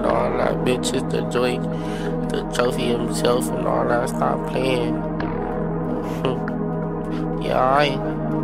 and all that. Bitch is the joy, the trophy himself and all that. Stop playing. Yeah,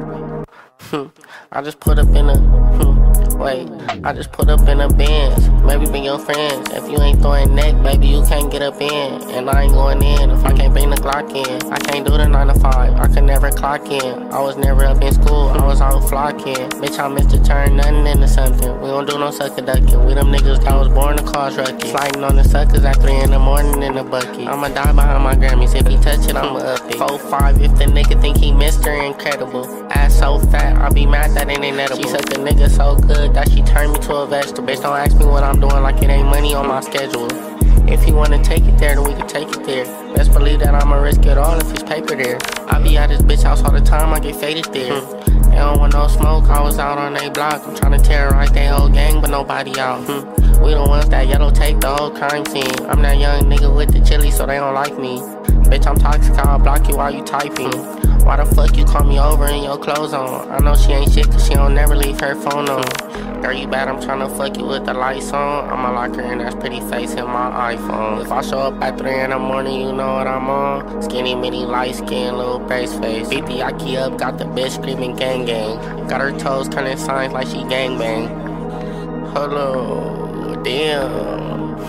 I just put up in I just put up in a Benz. Maybe bring your friends. If you ain't throwing neck, baby, you can't get up in. And I ain't going in if I can't bring the Glock in. I can't do the 9 to 5, I could never clock in. I was never up in school, I was out flocking. Bitch, I missed to turn nothing into something. We don't do no sucker ducking. We them niggas that was born to cause ruckus. Sliding on the suckers at 3 in the morning in the bucket. I'ma die behind my Grammys. If he touch it, I'ma up it. 4-5 if the nigga think he Mr. Incredible. Ass so fat, I be mad that it ain't edible. She suck a nigga so good that she turned me to a vegetable. Bitch, don't ask me what I'm doing like it ain't money on my schedule. If you wanna take it there, then we can take it there. Best believe that I'ma risk it all if it's paper there. I be at this bitch house all the time, I get faded there. They don't want no smoke, I was out on they block. I'm tryna terrorize they whole gang, but nobody out. We the ones that yellow tape the whole crime scene. I'm that young nigga with the chili, so they don't like me. Bitch, I'm toxic, I'll block you while you typing. Why the fuck you call me over and your clothes on? I know she ain't shit cause she don't never leave her phone on. Girl, you bad, I'm tryna fuck you with the lights on. I'ma lock her in that pretty face in my iPhone. If I show up at 3 in the morning, you know what I'm on. Skinny, mini, light skin, little brace face. Beat the Aki up, got the bitch screaming gang gang. Got her toes turning signs like she gang bang. Hello, damn.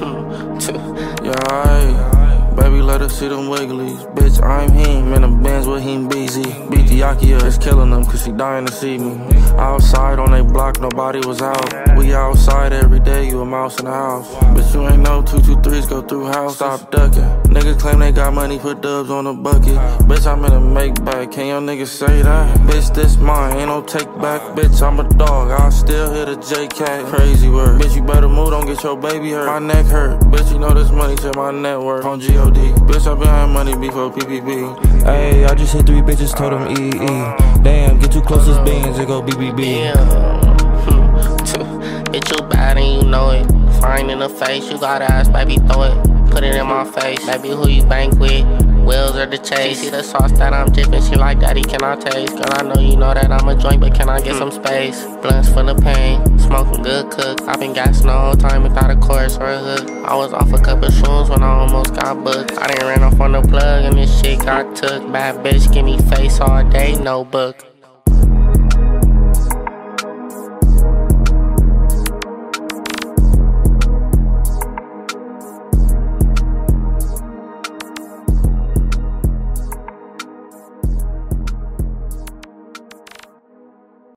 Yeah, baby, let her see them wigglies. Bitch, I'm him in the Benz with him busy. Beat the Aki up, it's killing them cause she dying to see me. Outside on they block, nobody was out. We outside every day, you a mouse in the house. But you ain't know 223s go through house. Stop ducking. Niggas claim they got money, put dubs on the bucket. Bitch, I'm in a make back, can your niggas say that? Bitch, this mine, ain't no take back. Bitch, I'm a dog, I still hit a JK. Crazy word. Bitch, you better move, don't get your baby hurt. My neck hurt. Bitch, you know this money to my net worth. On GOD. Bitch, I behind money before PPP. Ayy, I just hit 3 bitches, told them EE. Damn, get too close as beans, it go BBB. Bitch, you bad and you know it. Fine in the face, you got ass, baby, throw it. Put it in my face, baby, who you bank with? Wheels or the chase? She see the sauce that I'm dipping, she like, daddy, can I taste? Girl, I know you know that I'm a joint, but can I get some space? Blunts full of pain, smoking good cook. I been gassing the whole time without a chorus or a hook. I was off a couple shrooms when I almost got booked. I done ran off on the plug and this shit got took. Bad bitch, give me face all day, no book.